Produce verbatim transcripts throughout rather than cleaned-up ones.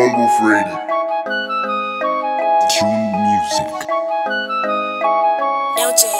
Congo Freddy. Tune music. L J.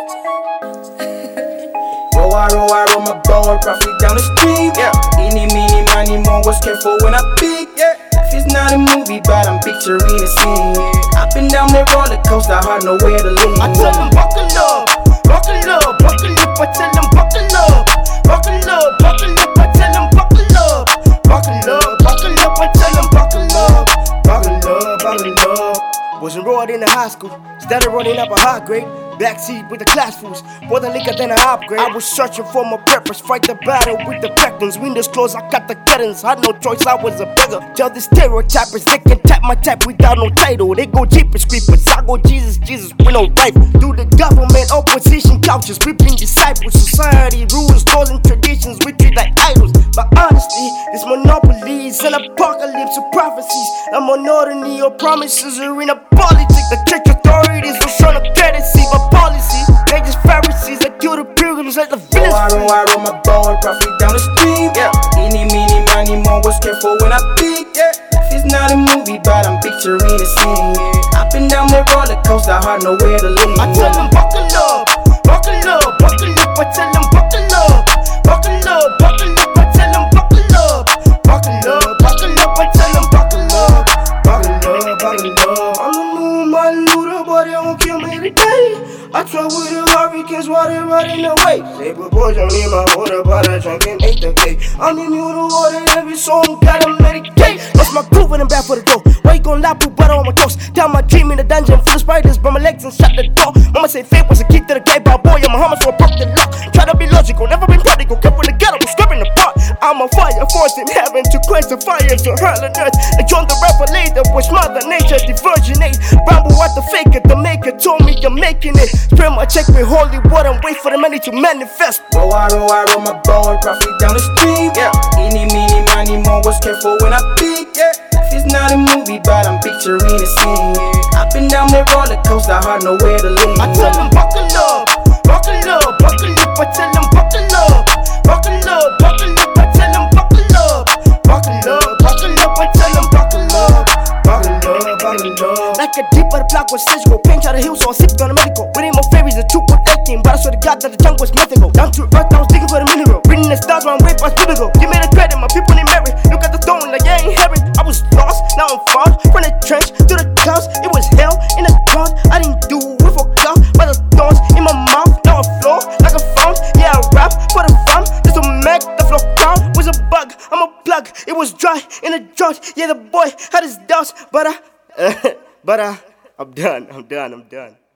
Roll I roll I roll my ball, profit down the stream. Yeah. Any, meeny, money, more was careful when I peak. Yeah. If it's not a movie, but I'm picturing a scene. Yeah. Up and down the roller coaster, hard nowhere to lean. I tell them buckle up, buckle up, buckle up. I tell them buckle up, buckle up, buckle up. I tell them buckle up, buckle up, buckle up. I tell them buckle up, buckle up, buckle up. Wasn't roared in the high school, started running up a high grade. Backseat with the class fools, more than liquor than a upgrade. I was searching for my purpose, fight the battle with the Pectons. Windows closed, I got the curtains, had no choice, I was a beggar. Tell the stereotypers they can tap my tap without no title. They go jeepers creepers, I go Jesus, Jesus with no rifle. Do the government, opposition couches, ripping disciples. Society rules, laws and traditions, we treat like idols. But honestly, this monopoly is an apocalypse of prophecies. A monotony of promises are in a politics. The church authorities will show no courtesy, but policy, they just Pharisees that kill the pilgrims like the villains. Roll I roll I roll my ball, profit down the stream. Yeah. Any, meeny, money, more was careful when I peak. Yeah. If it's not a movie, but I'm picturing a scene. Yeah. Up and down the roller coaster, hard nowhere to lean. I tell them buckle up, buckle up, buckle up. I tell them buckle up, buckle up, buckle up. I tell them buckle up, buckle up, buckle up. I tell them buckle up, buckle up, buckle up. I'm the moon, my looter, but they won't kill me today. I try with the hurricanes while they're riding away. Say proportion in my water, but I drink and ate the cake. I'm immune to water, every song gotta medicate. Lost my groove and I'm back for the door. Why you gon' lie, put butter on my toast? Down my dream in the dungeon, full of spiders, but my legs and shut the door. Mama say fate was a key to the gate, but boy, I'm a hammer, so I broke the lock. Try to be logical, never been prodigal, kept with the ghetto, was scrubbing apart. I'm a fire force in heaven to quench the fire to hurl on earth. Like John the Revelator, was Mother Nature, the virginate. Bramble what the faker, the maker told me you're making it. Spray my check with holy water and wait for the money to manifest. Roll I roll I roll my ball, profit down the stream. Yeah. Any, meeny, money, more was careful when I peak. Yeah. If it's not a movie, but I'm picturing a scene. Yeah. Up and down the roller coaster, hard nowhere to lean. I tell them buckle up, buckle up, buckle up. I tell them buckle up, buckle up, buckle up. I tell them buckle up, buckle up, buckle up. I tell them buckle up, buckle up, buckle up. Like a deep of the block was surgical, pain out the hill, so I sipped on the medical. With my fairies, the two point eighteen, but I swear to God that the junk was mythical. Down to earth, I was digging for the mineral. Reading the stars, one way past biblical. Give me the credit, my people need merit. Look at the throne, like I ain't heaven. I was lost, now I'm found. From the trench to the clouds, it was hell in the ground. I didn't do it for clout, but the thorns in my mouth. Now I flow like a fount. Yeah, I rap for the fun, just to make the flow count. Was a bug, I'm a plug. It was dry in a drought. Yeah, the boy had his doubts, but I, but I, I'm done, I'm done, I'm done.